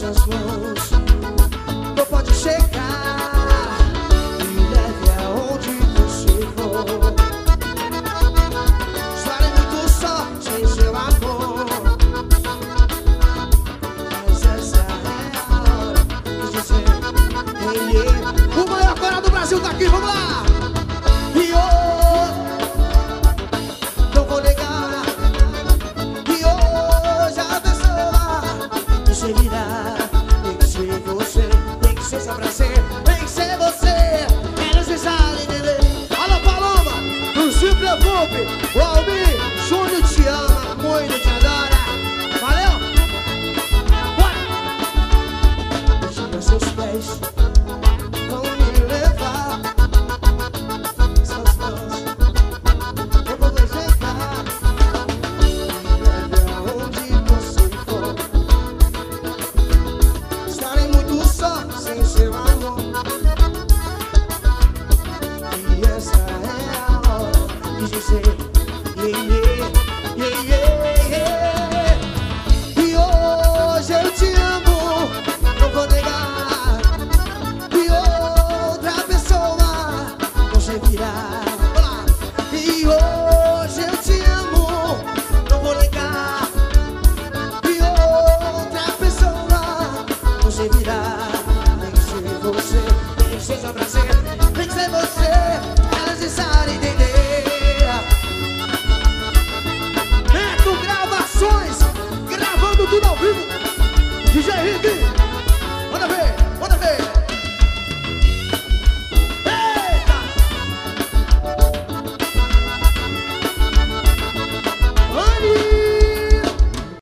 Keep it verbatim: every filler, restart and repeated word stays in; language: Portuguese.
minhas mãos. Não pode chegar, me leve aonde você for. Estarei muito só sem seu amor. Mas essa é a hora de dizer, ei, ei. O maior coral do Brasil tá aqui, vamos lá! E eu não vou negar que hoje a pessoa você virá. Tem que ser você, tem que ser só pra ser, tem que ser você. É necessário entender. Alô, Paloma, não se preocupe. O Almir Júnior te ama, muito te adora. Valeu? Bora! Deixa seus pés vão me levar. Suas mãos eu vou desejar. Me leve aonde você for. Estarei muito só sem seu amor. E essa é a hora de dizer, yeah, yeah, yeah, yeah. E hoje eu te amo, não vou negar. E outra pessoa você virá. Olá. E hoje eu te amo, não vou negar. E outra pessoa você virá. Tem que ser você, tem que ser só pra ser, tem que ser você. É necessário entender. Neto Gravações, gravando tudo ao vivo. D J Rick.